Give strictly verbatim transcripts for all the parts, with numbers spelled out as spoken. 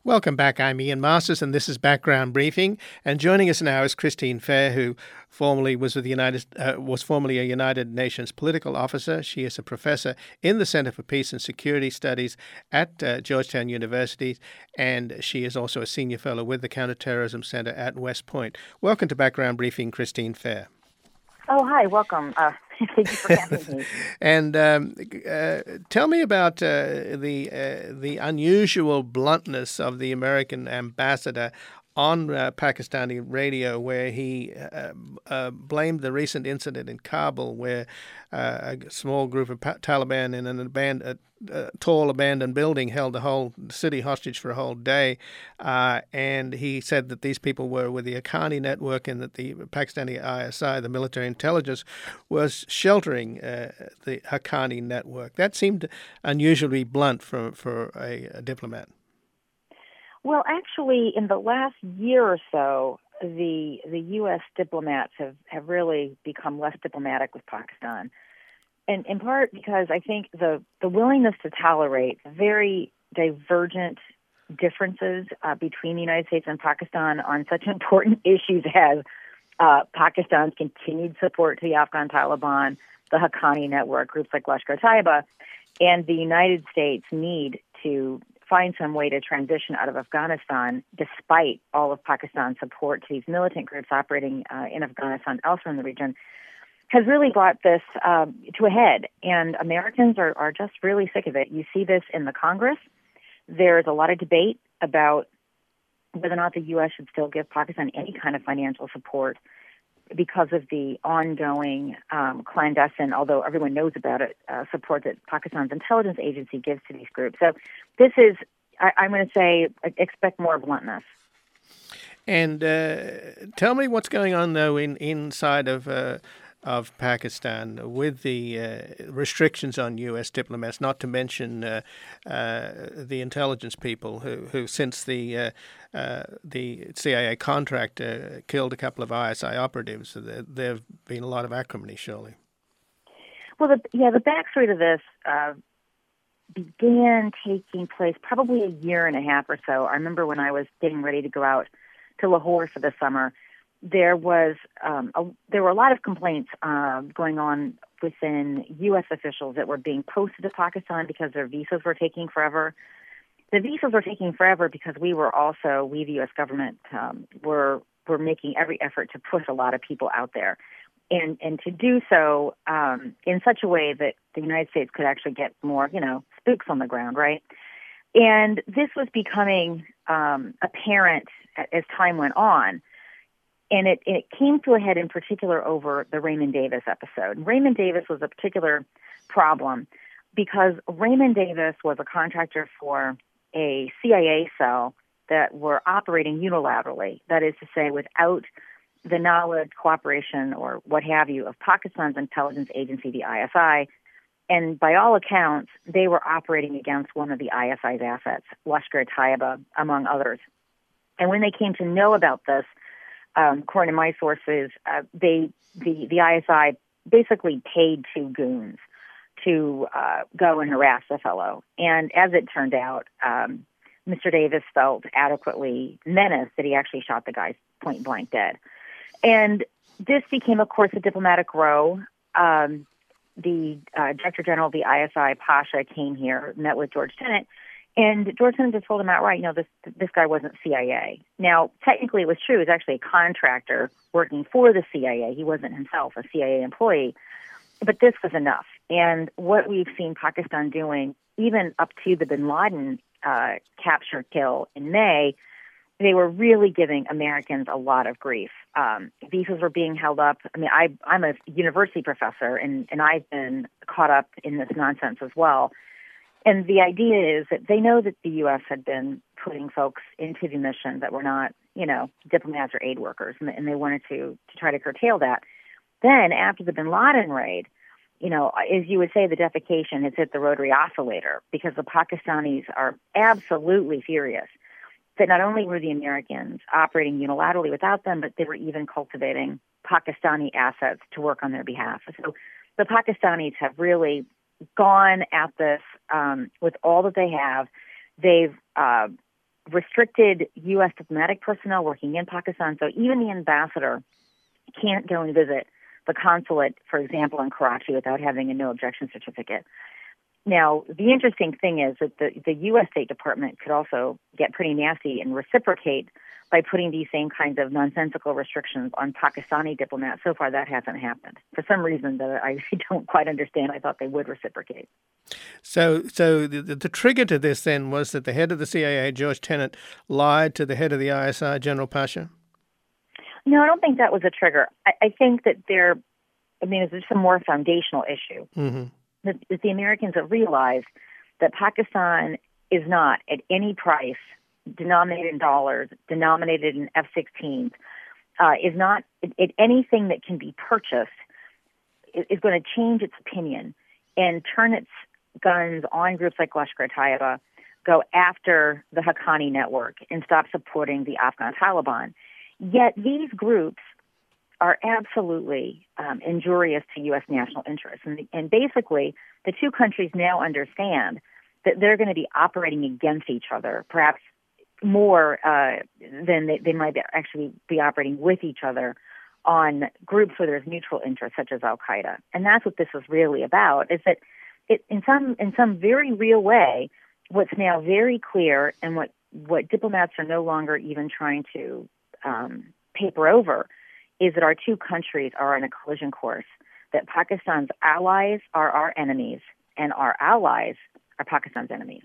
Welcome back. I'm Ian Masters, and this is Background Briefing. And joining us now is Christine Fair, who formerly was with the United uh, was formerly a United Nations political officer. She is a professor in the Center for Peace and Security Studies at uh, Georgetown University, and she is also a senior fellow with the Counterterrorism Center at West Point. Welcome to Background Briefing, Christine Fair. Oh, hi. Welcome. Uh, thank you for having me. And um, uh, tell me about uh, the uh, the unusual bluntness of the American ambassador on uh, Pakistani radio, where he uh, uh, blamed the recent incident in Kabul, where uh, a small group of pa- Taliban in an abandoned, a tall abandoned building held the whole city hostage for a whole day. Uh, and he said that these people were with the Haqqani network and that the Pakistani I S I, the military intelligence, was sheltering uh, the Haqqani network. That seemed unusually blunt for, for a, a diplomat. Well, actually, in the last year or so, the the U S diplomats have, have really become less diplomatic with Pakistan. And in part because I think the, the willingness to tolerate very divergent differences uh, between the United States and Pakistan on such important issues as uh, Pakistan's continued support to the Afghan Taliban, the Haqqani network, groups like Lashkar-e-Taiba, and the United States' need to find some way to transition out of Afghanistan, despite all of Pakistan's support to these militant groups operating uh, in Afghanistan, elsewhere in the region, has really brought this um, to a head. And Americans are, are just really sick of it. You see this in the Congress. There's a lot of debate about whether or not the U S should still give Pakistan any kind of financial support because of the ongoing um, clandestine, although everyone knows about it, uh, support that Pakistan's intelligence agency gives to these groups. So this is, I, I'm going to say, expect more bluntness. And uh, tell me what's going on, though, in inside of uh, of Pakistan with the uh, restrictions on U S diplomats, not to mention uh, uh, the intelligence people who, who since the uh, uh, the C I A contract uh, killed a couple of I S I operatives, there have been a lot of acrimony, surely. Well, the, yeah, the backstory to this uh, began taking place probably a year and a half or so. I remember when I was getting ready to go out to Lahore for the summer, there was um, a, there were a lot of complaints uh, going on within U S officials that were being posted to Pakistan because their visas were taking forever. The visas were taking forever because we were also, we the U S government, um, were were making every effort to push a lot of people out there, and and to do so um, in such a way that the United States could actually get more, you know, spooks on the ground, right? And this was becoming um, apparent as time went on. And it, it came to a head in particular over the Raymond Davis episode. Raymond Davis was a particular problem because Raymond Davis was a contractor for a C I A cell that were operating unilaterally, that is to say, without the knowledge, cooperation, or what have you, of Pakistan's intelligence agency, the I S I. And by all accounts, they were operating against one of the I S I's assets, Lashkar-e-Taiba, among others. And when they came to know about this, Um, according to my sources, uh, they the, the I S I basically paid two goons to uh, go and harass the fellow. And as it turned out, um, Mister Davis felt adequately menaced that he actually shot the guy point blank dead. And this became, of course, a diplomatic row. Um, the uh, Director General of the I S I, Pasha, came here, met with George Tenet. And George Tenet just told him outright, you know, this this guy wasn't C I A. Now, technically it was true. He was actually a contractor working for the C I A. He wasn't himself a C I A employee. But this was enough. And what we've seen Pakistan doing, even up to the bin Laden uh, capture kill in May, they were really giving Americans a lot of grief. Um, visas were being held up. I mean, I, I'm a university professor, and, and I've been caught up in this nonsense as well. And the idea is that they know that the U S had been putting folks into the mission that were not, you know, diplomats or aid workers, and, and they wanted to, to try to curtail that. Then, after the bin Laden raid, you know, as you would say, the defecation has hit the rotary oscillator because the Pakistanis are absolutely furious that not only were the Americans operating unilaterally without them, but they were even cultivating Pakistani assets to work on their behalf. So the Pakistanis have really gone at this um, with all that they have. They've uh, restricted U S diplomatic personnel working in Pakistan. So even the ambassador can't go and visit the consulate, for example, in Karachi without having a no objection certificate. Now, the interesting thing is that the, the U S State Department could also get pretty nasty and reciprocate by putting these same kinds of nonsensical restrictions on Pakistani diplomats. So far, that hasn't happened. For some reason that I don't quite understand, I thought they would reciprocate. So so the, the trigger to this then was that the head of the C I A, George Tenet, lied to the head of the I S I, General Pasha? No, I don't think that was a trigger. I, I think that there, I mean, it's just a more foundational issue. Mm-hmm. That, that the Americans have realized that Pakistan is not at any price denominated in dollars, denominated in F sixteens, uh, is not it, it, anything that can be purchased is, is going to change its opinion and turn its guns on groups like Lashkar-e-Taiba, go after the Haqqani network, and stop supporting the Afghan Taliban. Yet these groups are absolutely um, injurious to U S national interests. And, and basically, the two countries now understand that they're going to be operating against each other, perhaps more uh, than they, they might actually be operating with each other on groups where there's mutual interests, such as Al-Qaeda. And that's what this is really about, is that it, in some in some very real way, what's now very clear and what, what diplomats are no longer even trying to um, paper over is that our two countries are on a collision course, that Pakistan's allies are our enemies and our allies are Pakistan's enemies.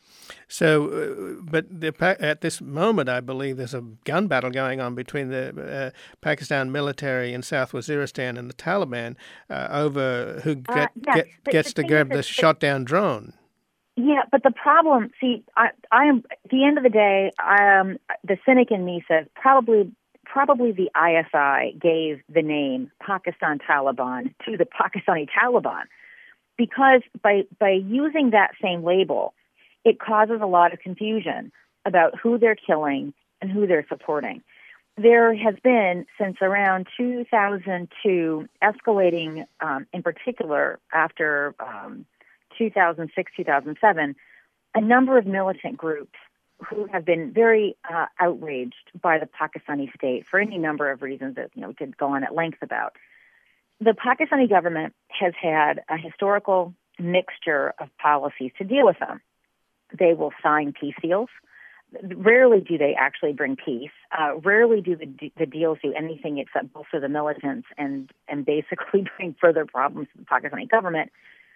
So, uh, but the, at this moment, I believe there's a gun battle going on between the uh, Pakistan military in South Waziristan and the Taliban uh, over who get, uh, yes, get, the, gets the to grab the, the shot-down drone. Yeah, but the problem, see, I, I am at the end of the day, um, the cynic in me says probably, probably the I S I gave the name Pakistan Taliban to the Pakistani Taliban, because by by using that same label, it causes a lot of confusion about who they're killing and who they're supporting. There has been, since around two thousand two, escalating, um, in particular after um, two thousand six, two thousand seven, a number of militant groups who have been very uh, outraged by the Pakistani state for any number of reasons that, you know, we could go on at length about. The Pakistani government has had a historical mixture of policies to deal with them. They will sign peace deals. Rarely do they actually bring peace. Uh, rarely do the, the deals do anything except bolster the militants and, and basically bring further problems to the Pakistani government.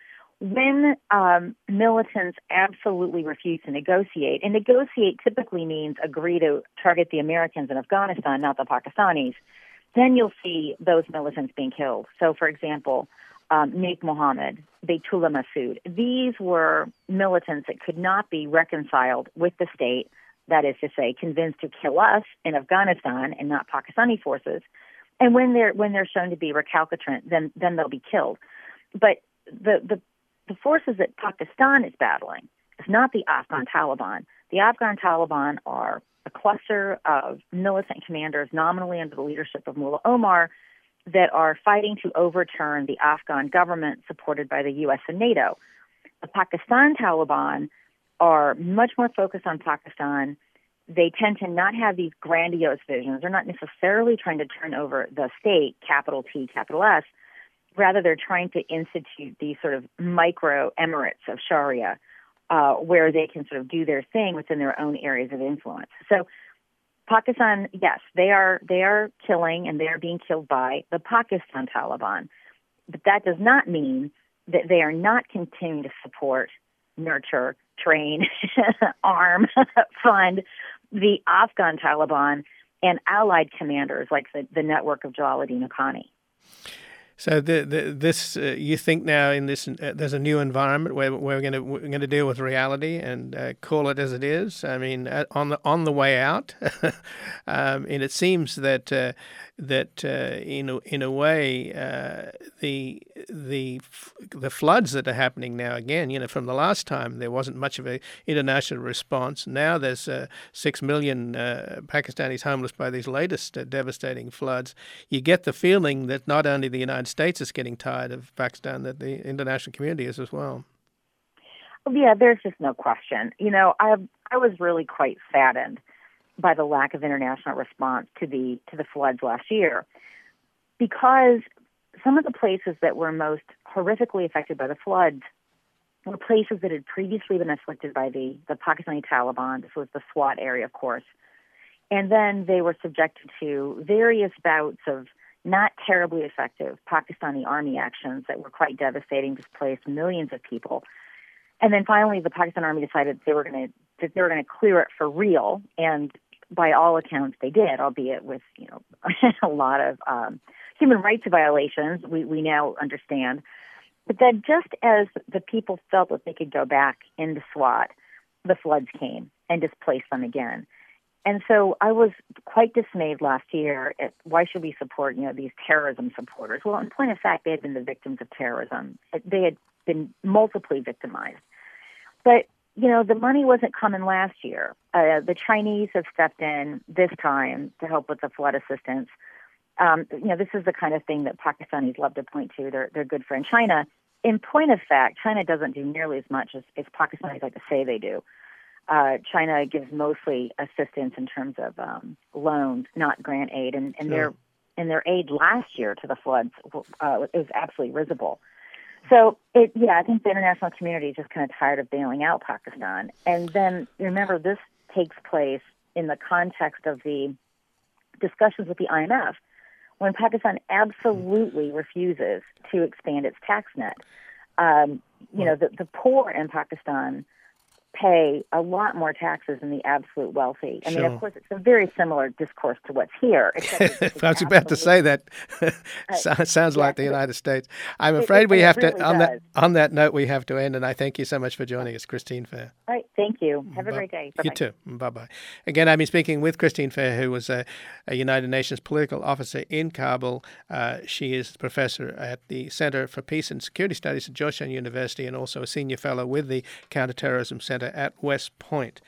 When um, militants absolutely refuse to negotiate, and negotiate typically means agree to target the Americans in Afghanistan, not the Pakistanis, then you'll see those militants being killed. So, for example, um, Naik Mohammed, Baytullah Masood, these were militants that could not be reconciled with the state, that is to say, convinced to kill us in Afghanistan and not Pakistani forces. And when they're when they're shown to be recalcitrant, then then they'll be killed. But the the the forces that Pakistan is battling is not the Afghan Taliban. The Afghan Taliban are a cluster of militant commanders nominally under the leadership of Mullah Omar that are fighting to overturn the Afghan government supported by the U S and NATO. The Pakistan Taliban are much more focused on Pakistan. They tend to not have these grandiose visions. They're not necessarily trying to turn over the state, capital T, capital S. Rather, they're trying to institute these sort of micro emirates of Sharia, uh, where they can sort of do their thing within their own areas of influence. So Pakistan, yes, they are they are killing and they are being killed by the Pakistan Taliban. But that does not mean that they are not continuing to support, nurture, train, arm, fund the Afghan Taliban and allied commanders like the, the network of Jalaluddin Haqqani. So the, the, this, uh, you think now in this, uh, there's a new environment where, where we're going to we're going to deal with reality and uh, call it as it is. I mean, uh, on the on the way out, um, and it seems that uh, that uh, in a, in a way uh, the the the floods that are happening now again. You know, from the last time there wasn't much of a international response. Now there's uh, six million uh, Pakistanis homeless by these latest uh, devastating floods. You get the feeling that not only the United States is getting tired of Pakistan, that the international community is as well. Well, yeah, there's just no question. You know, I I was really quite saddened by the lack of international response to the to the floods last year, because some of the places that were most horrifically affected by the floods were places that had previously been afflicted by the, the Pakistani Taliban. This was the Swat area, of course. And then they were subjected to various bouts of not terribly effective Pakistani army actions that were quite devastating, displaced millions of people. And then finally, the Pakistan army decided they were going to that they were going to clear it for real, and by all accounts, they did, albeit with you know a lot of um, human rights violations. We we now understand, but then just as the people felt that they could go back into SWAT, the floods came and displaced them again. And so I was quite dismayed last year at why should we support you know these terrorism supporters? Well, in point of fact, they had been the victims of terrorism. They had been multiply victimized. But, you know, the money wasn't coming last year. Uh, the Chinese have stepped in this time to help with the flood assistance. Um, you know, this is the kind of thing that Pakistanis love to point to. They're, their good friend China. In point of fact, China doesn't do nearly as much as, as Pakistanis like to say they do. Uh, China gives mostly assistance in terms of um, loans, not grant aid. And, and, sure. their, and their aid last year to the floods uh, it was absolutely risible. So, it, yeah, I think the international community is just kind of tired of bailing out Pakistan. And then, remember, this takes place in the context of the discussions with the I M F, when Pakistan absolutely refuses to expand its tax net. Um, you know, the, the poor in Pakistan pay a lot more taxes than the absolute wealthy. I sure. mean, of course, it's a very similar discourse to what's here. I was about to say that. It sounds like yeah, the United States. I'm afraid it, we have really to, on does. that, on that note, we have to end, and I thank you so much for joining us, Christine Fair. All right, thank you. Have a Bye. great day. Bye-bye. You too. Bye-bye. Again, I've been speaking with Christine Fair, who was a, a United Nations political officer in Kabul. Uh, she is professor at the Center for Peace and Security Studies at Georgetown University and also a senior fellow with the Counterterrorism Center at West Point.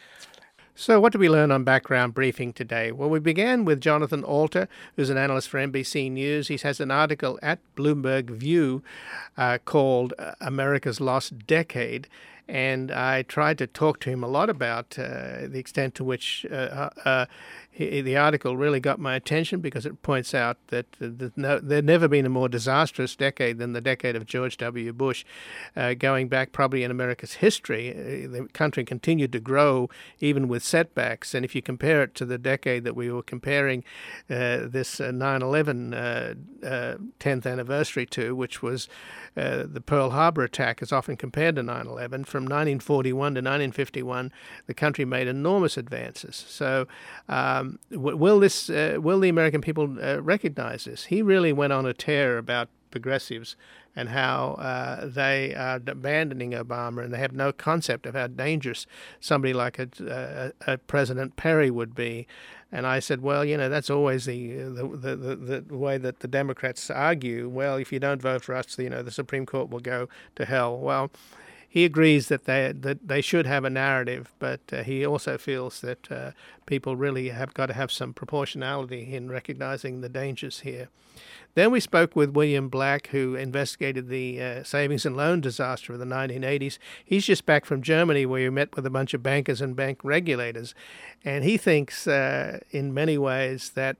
So what did we learn on Background Briefing today? Well, we began with Jonathan Alter, who's an analyst for N B C News. He has an article at Bloomberg View uh, called America's Lost Decade. And I tried to talk to him a lot about uh, the extent to which uh, uh, he, the article really got my attention, because it points out that there's no, there'd never been a more disastrous decade than the decade of George W. Bush. Uh, going back probably in America's history, uh, the country continued to grow even with setbacks. And if you compare it to the decade that we were comparing uh, this uh, nine eleven uh, uh, tenth anniversary to, which was uh, the Pearl Harbor attack, is often compared to nine eleven. From nineteen forty-one to nineteen fifty-one, the country made enormous advances. So um, w- will this, uh, will the American people uh, recognize this? He really went on a tear about progressives and how uh, they are abandoning Obama, and they have no concept of how dangerous somebody like a, a, a President Perry would be. And I said, well, you know, that's always the the, the the the way that the Democrats argue. Well, if you don't vote for us, you know, the Supreme Court will go to hell. Well, he agrees that they that they should have a narrative, but uh, he also feels that uh, people really have got to have some proportionality in recognizing the dangers here. Then we spoke with William Black, who investigated the uh, savings and loan disaster of the nineteen eighties. He's just back from Germany, where he met with a bunch of bankers and bank regulators, and he thinks, uh, in many ways, that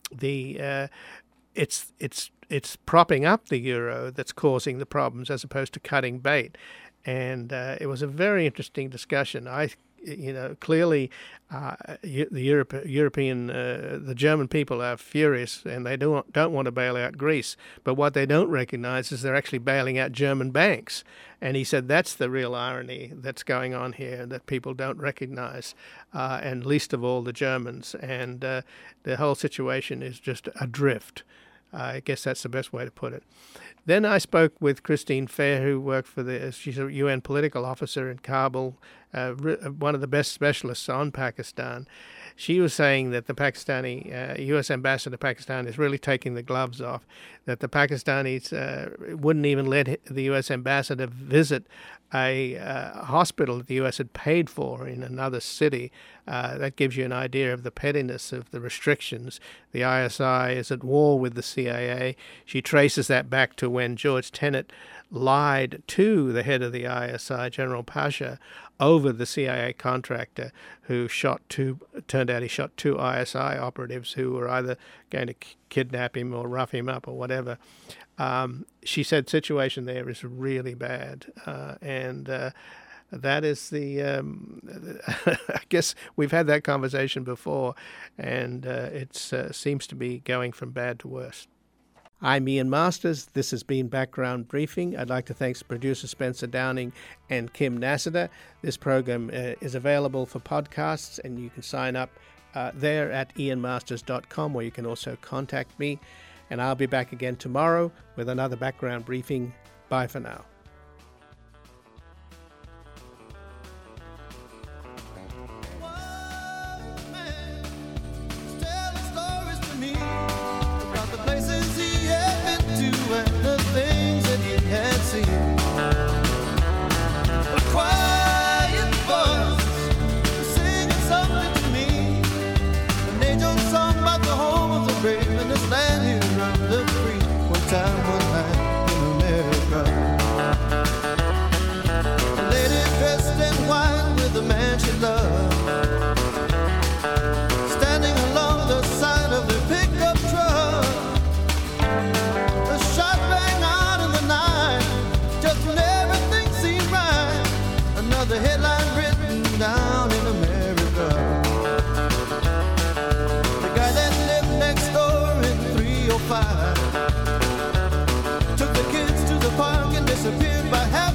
the uh, it's it's it's propping up the euro that's causing the problems, as opposed to cutting bait. And uh, it was a very interesting discussion. I, you know, clearly uh, the Europe, European, uh, the German people are furious, and they don't don't want to bail out Greece. But what they don't recognize is they're actually bailing out German banks. And he said that's the real irony that's going on here, that people don't recognize, uh, and least of all the Germans. And uh, the whole situation is just adrift. Uh, I guess that's the best way to put it. Then I spoke with Christine Fair, who worked for the, she's a U N political officer in Kabul, uh, one of the best specialists on Pakistan. She was saying that the Pakistani uh, U S ambassador to Pakistan is really taking the gloves off, that the Pakistanis uh, wouldn't even let the U S ambassador visit a uh, hospital that the U S had paid for in another city. Uh, that gives you an idea of the pettiness of the restrictions. The I S I is at war with the C I A. She traces that back to when George Tenet lied to the head of the I S I, General Pasha, over the C I A contractor who shot two, turned out he shot two I S I operatives who were either going to k- kidnap him or rough him up or whatever. Um, she said situation there is really bad. Uh, and uh, that is the, um, I guess we've had that conversation before, and uh, it uh, seems to be going from bad to worse. I'm Ian Masters. This has been Background Briefing. I'd like to thank producer Spencer Downing and Kim Nassiter. This program uh, is available for podcasts, and you can sign up uh, there at ian masters dot com, where you can also contact me. And I'll be back again tomorrow with another Background Briefing. Bye for now. Time one night in America, a lady dressed in white with the man she loved, standing along the side of the pickup truck. A shot rang out in the night, just when everything seemed right. Another headline written down in America. The guy that lived next door in three oh five took the kids to the park and disappeared by half